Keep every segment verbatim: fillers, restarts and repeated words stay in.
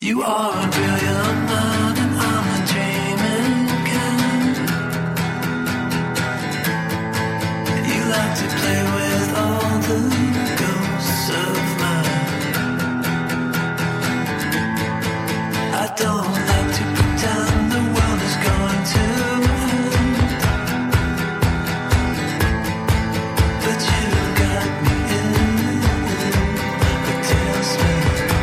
You are a brilliant man and I'm a dreaming cat. You like to play with all the ghosts of mine. I don't like to pretend the world is going to end, but you got me in a tailspin.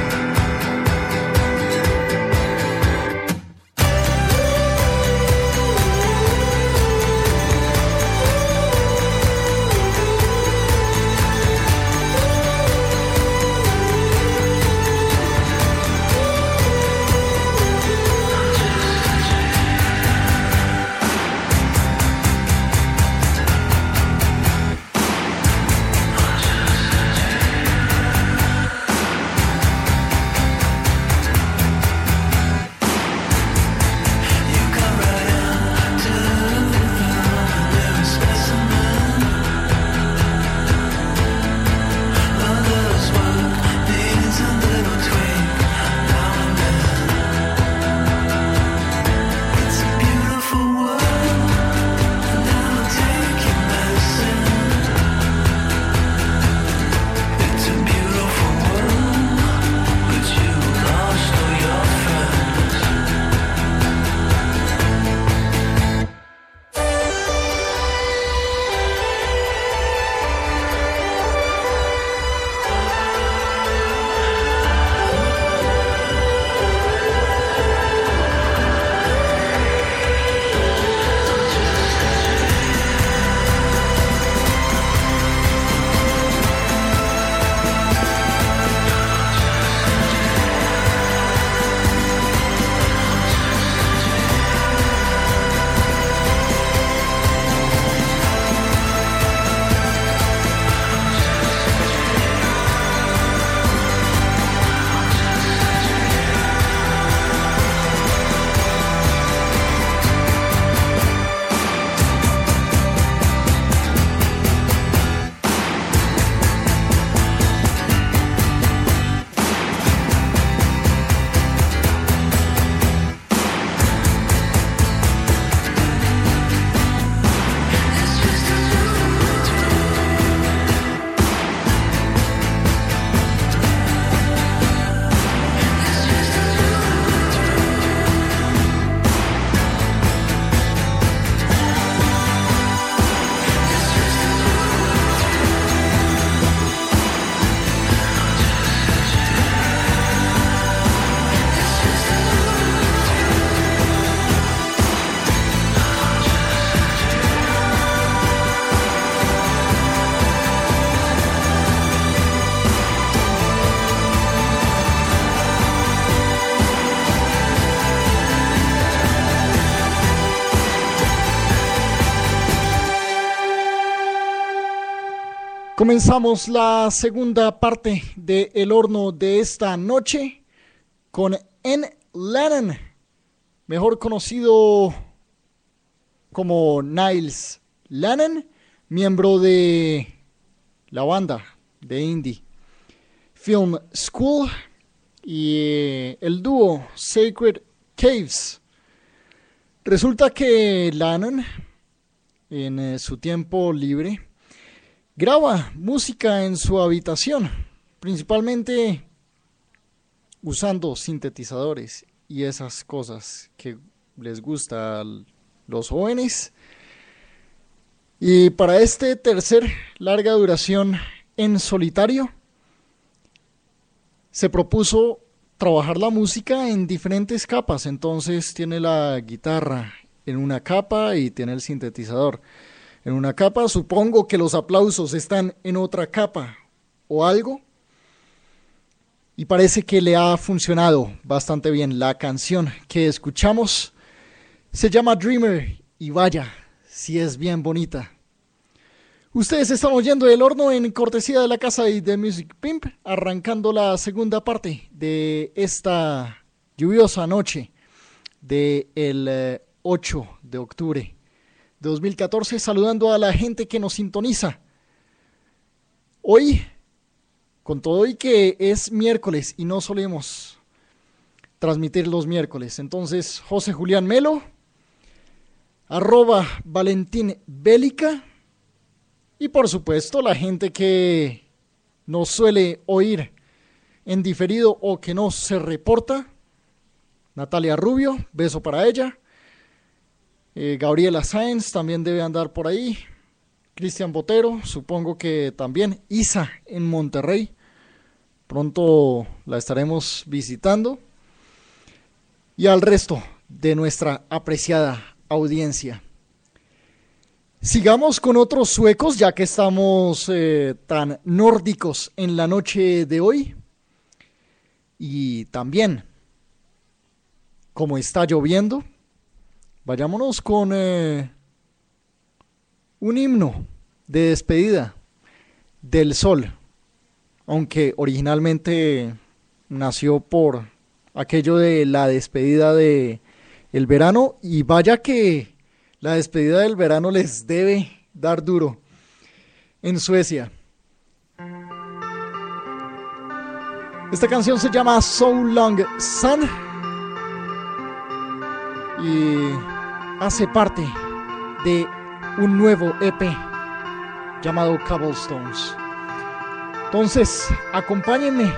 Comenzamos la segunda parte de El Horno de esta noche con Ian Lennon, mejor conocido como Niles Lennon, miembro de la banda de indie Film School, y el dúo Sacred Caves. Resulta que Lennon, en eh, su tiempo libre, graba música en su habitación, principalmente usando sintetizadores y esas cosas que les gusta a los jóvenes. Y para este tercer larga duración en solitario, se propuso trabajar la música en diferentes capas. Entonces tiene la guitarra en una capa y tiene el sintetizador en una capa. Supongo que los aplausos están en otra capa o algo. Y parece que le ha funcionado bastante bien. La canción que escuchamos se llama Dreamer y vaya, si es bien bonita. Ustedes están oyendo El Horno en cortesía de la casa de The Music Pimp, arrancando la segunda parte de esta lluviosa noche del eh, ocho de octubre de dos mil catorce, saludando a la gente que nos sintoniza. Hoy, con todo y que es miércoles y no solemos transmitir los miércoles. Entonces, José Julián Melo, arroba Valentín Bélica, y por supuesto la gente que nos suele oír en diferido o que no se reporta, Natalia Rubio, beso para ella, eh, Gabriela Sáenz también debe andar por ahí, Cristian Botero, supongo que también, Isa en Monterrey, pronto la estaremos visitando, y al resto de nuestra apreciada audiencia. Sigamos con otros suecos, ya que estamos eh, tan nórdicos en la noche de hoy. Y también, como está lloviendo, vayámonos con eh, un himno de despedida del sol, aunque originalmente nació por aquello de la despedida de el verano, y vaya que la despedida del verano les debe dar duro en Suecia. Esta canción se llama So Long Sun y hace parte de un nuevo E P llamado Cobblestones. Entonces, acompáñenme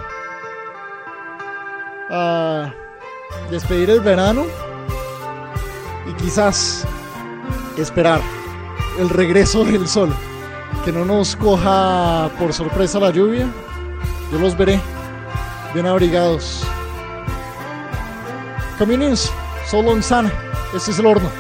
a despedir el verano y quizás esperar el regreso del sol, que no nos coja por sorpresa la lluvia. Yo los veré bien abrigados. Communions, So Long Sun, este es el horno.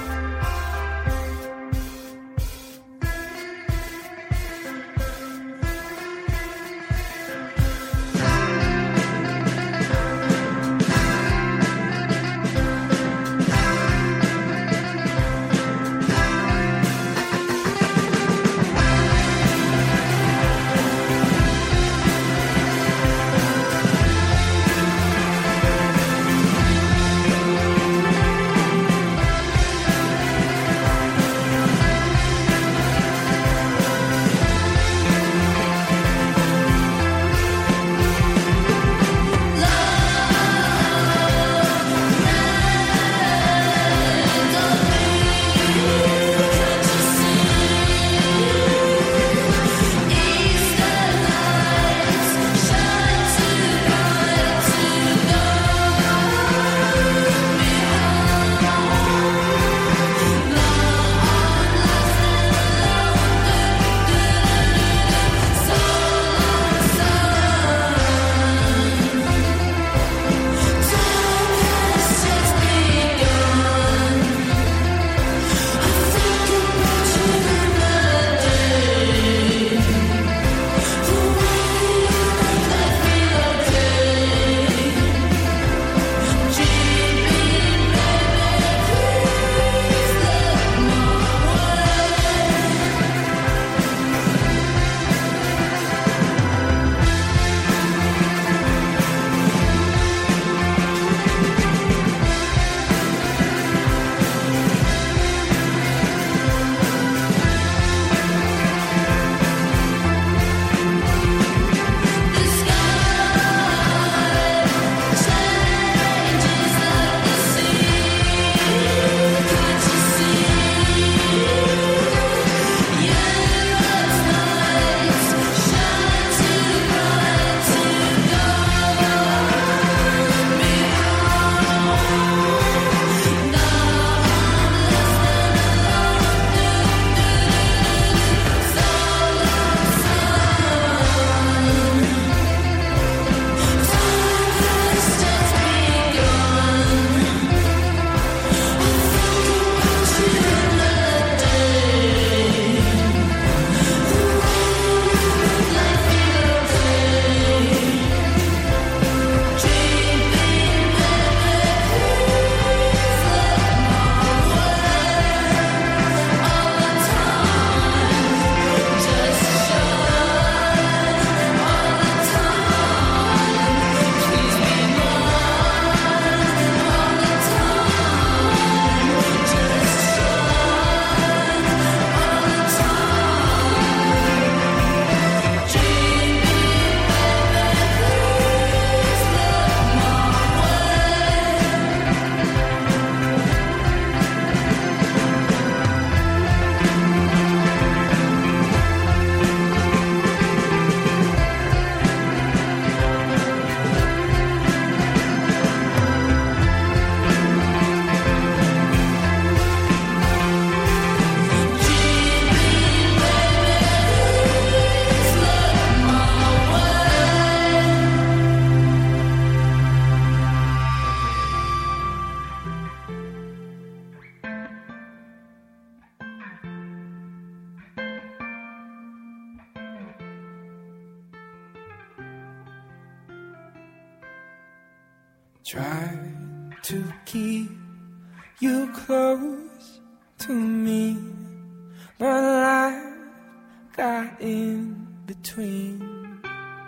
Try to keep you close to me, but life got in between.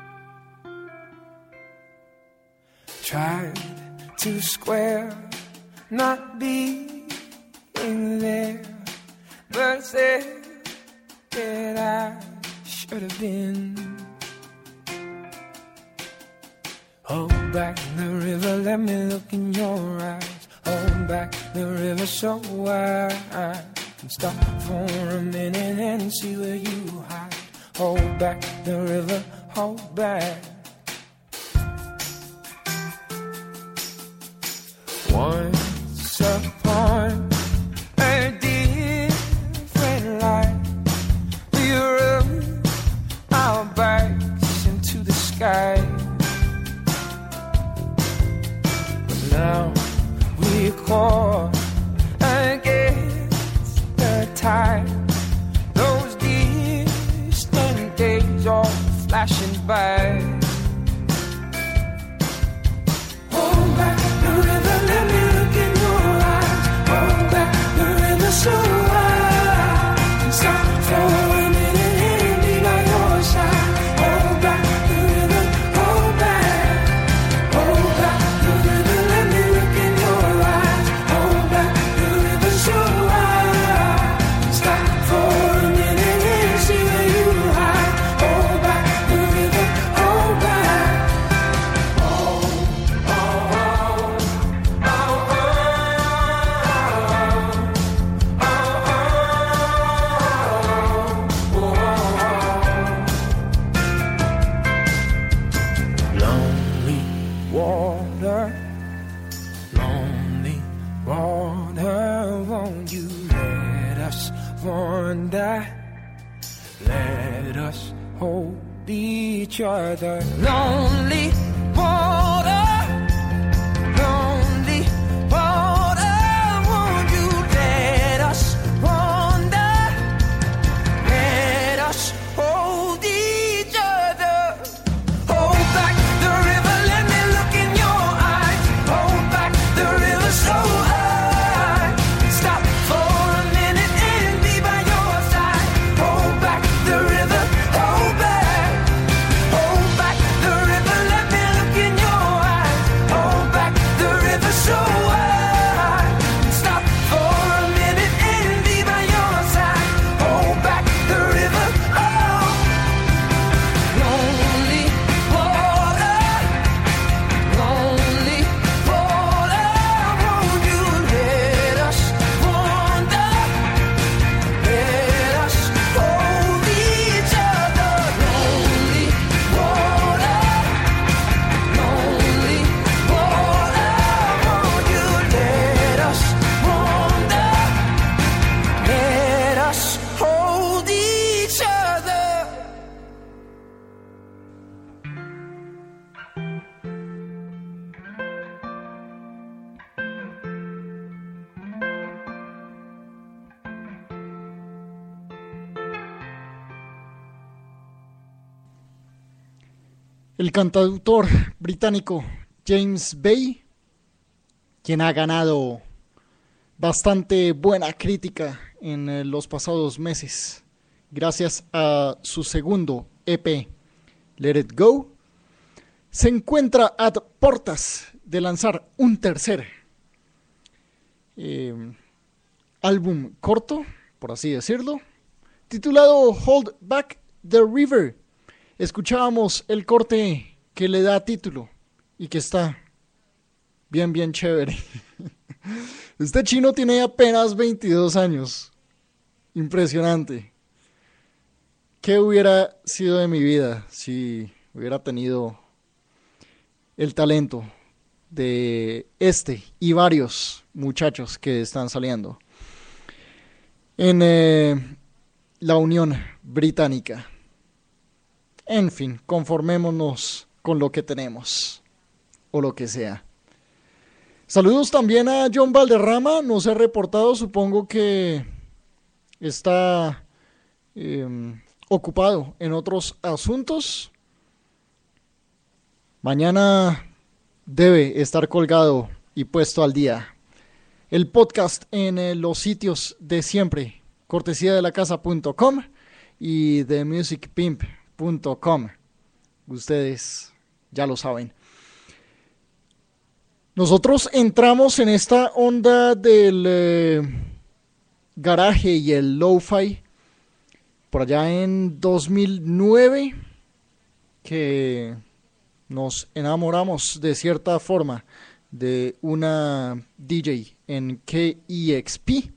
Tried to square not being there, but said that I should have been. Hold back the river, let me look in your eyes. Hold back the river so I can stop for a minute and see where you hide. Hold back the river, hold back. Once upon a different life, we rode our bikes into the sky. But now we caught against the tide. Those distant days all flashing by. Hold back the river, let me look in your eyes. Hold back the river so I can stop for a minute and be by your side. Hold back the river, hold back. Hold back the river, let me look in your eyes. Hold back the river so I can stop for a minute and see where you hide. Hold back the river, hold back. Lonely water, lonely water, won't you let us wander? Let us hold each other. Lonely water, lonely water, won't you let us wander? Let us hold each other. Hold back the river, let me look in your eyes. Hold back the river so I can stop for a minute and be by your side. Hold back the river, hold back. Hold back the river, let me look in your eyes. Hold back the river so I can stop for a minute and be by your side. Hold back the river, oh. Lonely water, lonely water, won't you let us wander? Let us hold each other. Lonely water, lonely water, won't you let us wander? Let us hold each other. El cantautor británico James Bay, quien ha ganado bastante buena crítica en eh, los pasados meses, gracias a su segundo E P, Let It Go, se encuentra a portas de lanzar un tercer eh, álbum corto, por así decirlo, titulado Hold Back the River. Escuchábamos el corte que le da título y que está bien, bien chévere. Este chino tiene apenas veintidós años. Impresionante. ¿Qué hubiera sido de mi vida si hubiera tenido el talento de este y varios muchachos que están saliendo en eh, la Unión Británica? En fin, conformémonos con lo que tenemos, o lo que sea. Saludos también a John Valderrama, no se ha reportado, supongo que está eh, ocupado en otros asuntos. Mañana debe estar colgado y puesto al día. El podcast en eh, los sitios de siempre, cortesía de la casa punto com y de music pimp punto com. Ustedes ya lo saben. Nosotros entramos en esta onda del eh, garaje y el lo-fi por allá en dos mil nueve, que nos enamoramos de cierta forma de una D J en K E X P.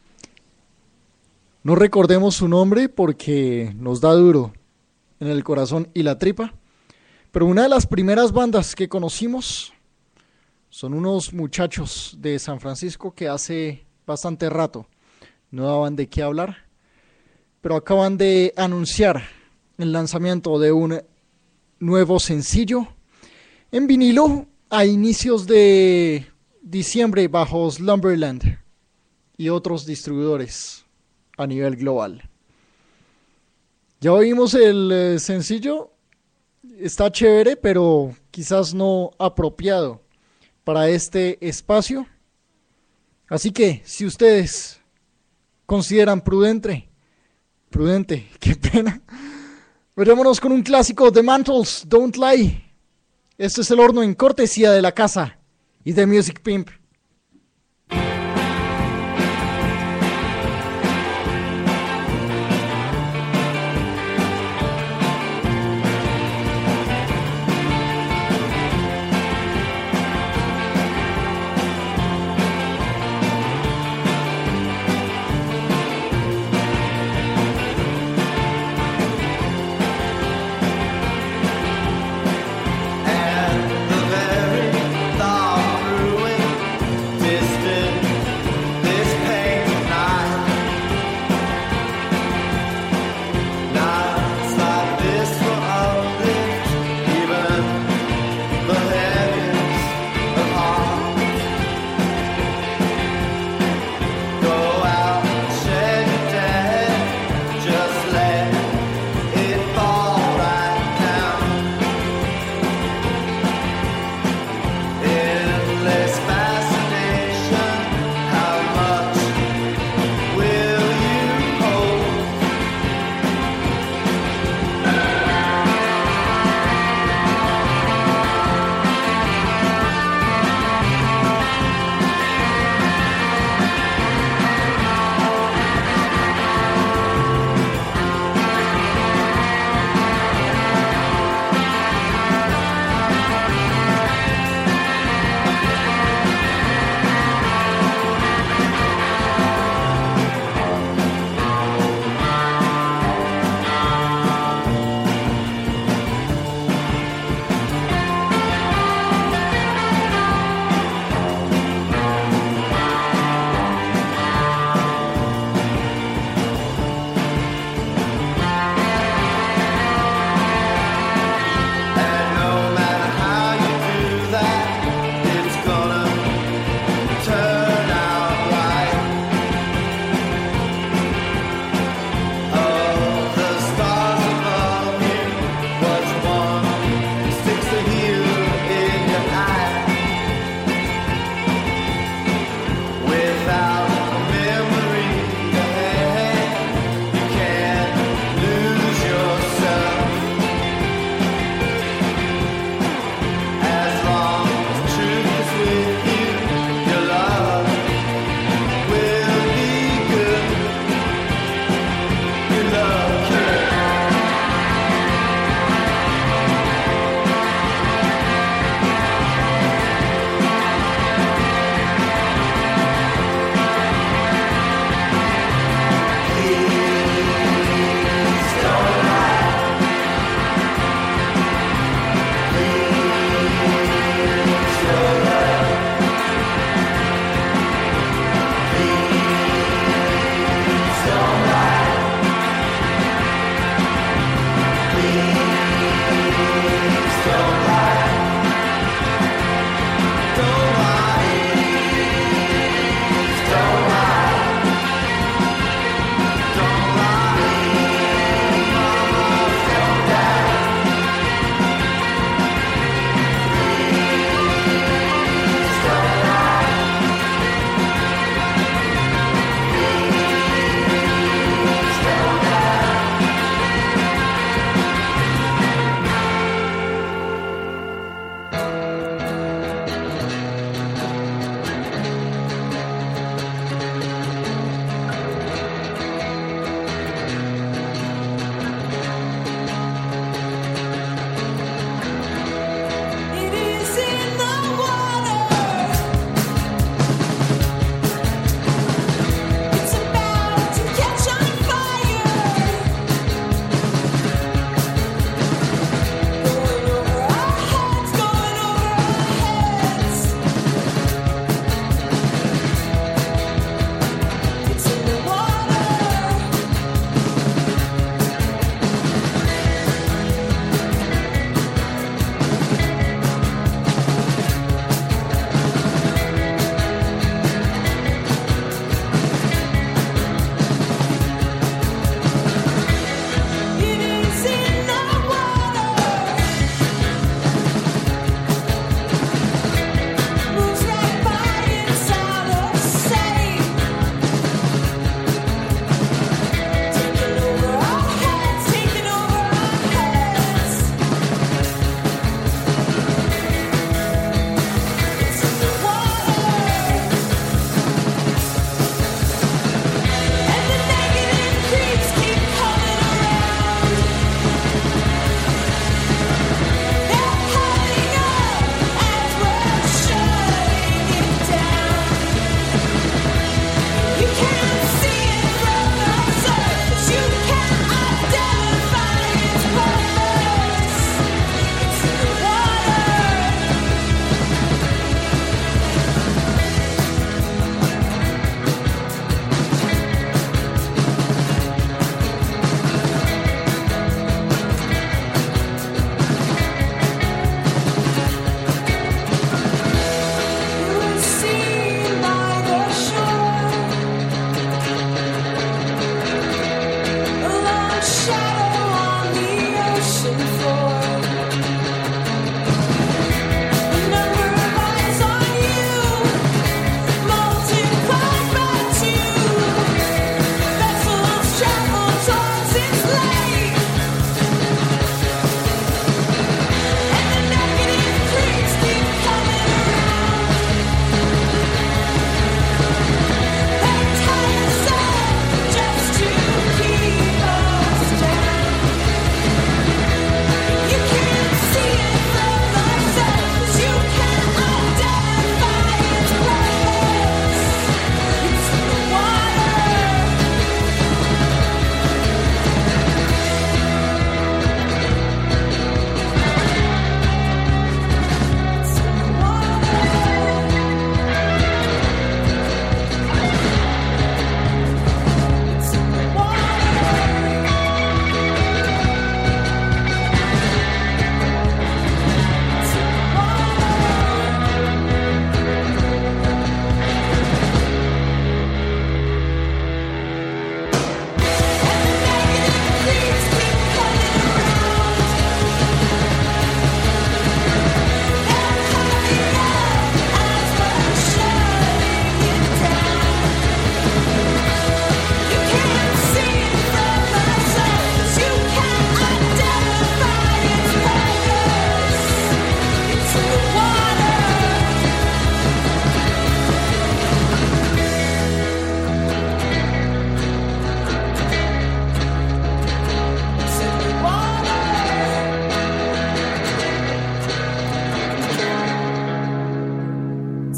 No recordemos su nombre porque nos da duro en el corazón y la tripa, pero una de las primeras bandas que conocimos son unos muchachos de San Francisco que hace bastante rato no daban de qué hablar, pero acaban de anunciar el lanzamiento de un nuevo sencillo en vinilo a inicios de diciembre bajo Slumberland y otros distribuidores a nivel global. Ya oímos el eh, sencillo, está chévere, pero quizás no apropiado para este espacio. Así que si ustedes consideran prudente, prudente, qué pena, vayámonos con un clásico de Mantles, Don't Lie. Este es el horno en cortesía de la casa y de Music Pimp. The very thought of ruin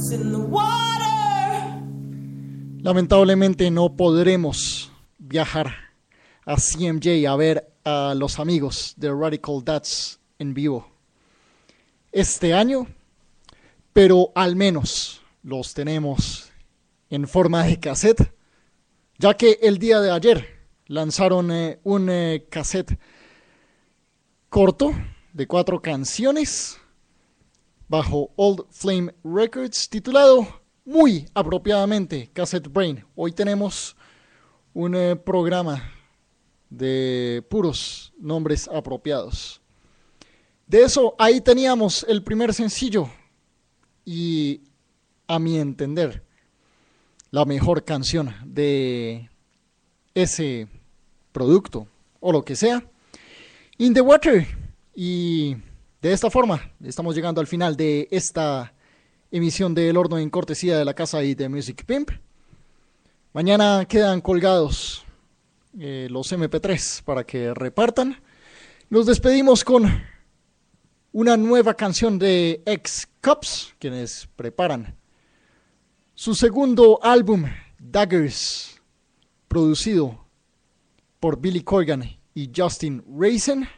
Lamentablemente no podremos viajar a C M J a ver a los amigos de Radical Dads en vivo este año, pero al menos los tenemos en forma de cassette, ya que el día de ayer lanzaron eh, un eh, cassette corto de cuatro canciones bajo Old Flame Records titulado muy apropiadamente Cassette Brain. Hoy tenemos un eh, programa de puros nombres apropiados. De eso, ahí teníamos el primer sencillo y, a mi entender, la mejor canción de ese producto o lo que sea, In the Water. Y de esta forma estamos llegando al final de esta emisión de El Horno en cortesía de la casa y de Music Pimp. Mañana quedan colgados eh, los eme pe tres para que repartan. Nos despedimos con una nueva canción de X-Cups, quienes preparan su segundo álbum, Daggers, producido por Billy Corgan y Justin Raisin,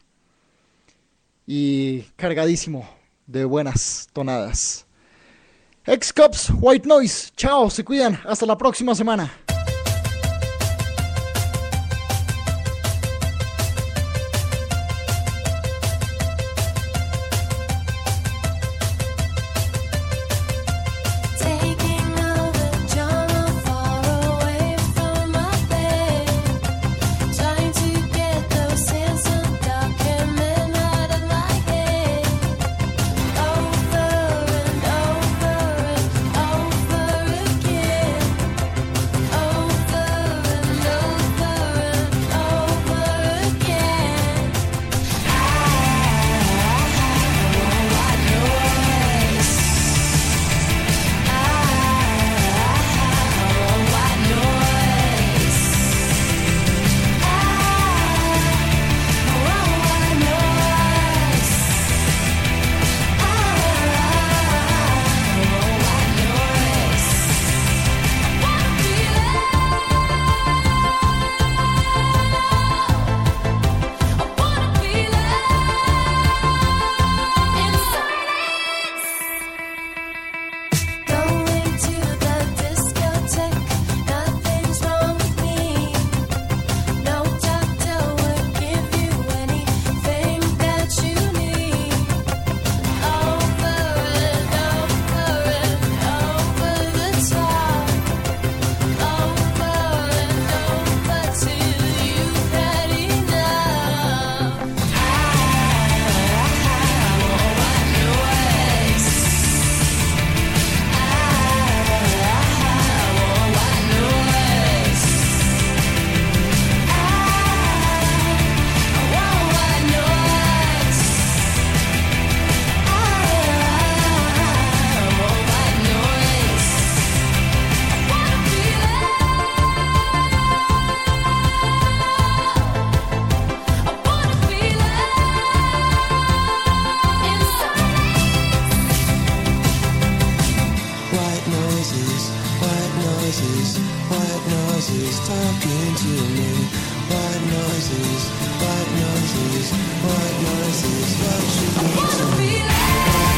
y cargadísimo de buenas tonadas. X-Cups, White Noise, chao, se cuidan, hasta la próxima semana. Talking to me, white noises, white noises, white noises, what you mean to me.